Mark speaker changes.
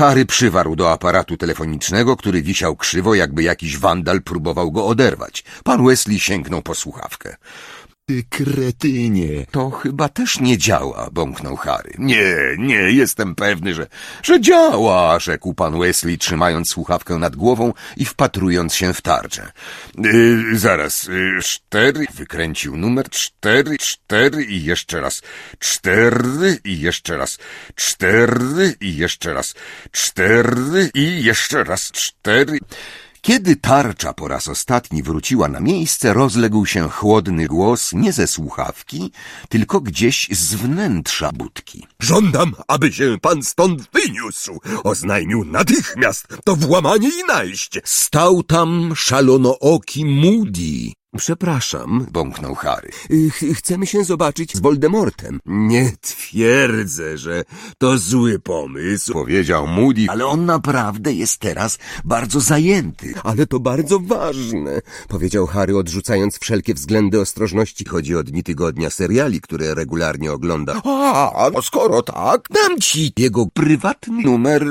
Speaker 1: Harry przywarł do aparatu telefonicznego, który wisiał krzywo, jakby jakiś wandal próbował go oderwać. Pan Weasley sięgnął po słuchawkę.
Speaker 2: Ty kretynie.
Speaker 1: To chyba też nie działa, bąknął Harry. Nie, jestem pewny, że działa, rzekł pan Weasley, trzymając słuchawkę nad głową i wpatrując się w tarczę. Zaraz, 4, wykręcił numer, 4 i jeszcze raz, 4 i jeszcze raz, 4 i jeszcze raz, 4 i jeszcze raz, 4... Kiedy tarcza po raz ostatni wróciła na miejsce, rozległ się chłodny głos nie ze słuchawki, tylko gdzieś z wnętrza budki.
Speaker 2: Żądam, aby się pan stąd wyniósł. Oznajmił natychmiast to włamanie i najście.
Speaker 3: Stał tam szalonooki Moody.
Speaker 1: Przepraszam, bąknął Harry.
Speaker 3: Chcemy się zobaczyć z Voldemortem.
Speaker 2: Nie twierdzę, że to zły pomysł,
Speaker 1: Powiedział Moody,
Speaker 3: Ale on naprawdę jest teraz bardzo zajęty. Ale to bardzo ważne, powiedział Harry, odrzucając wszelkie względy ostrożności.
Speaker 2: Chodzi o dni tygodnia seriali, które regularnie ogląda.
Speaker 3: A skoro tak, dam ci jego prywatny numer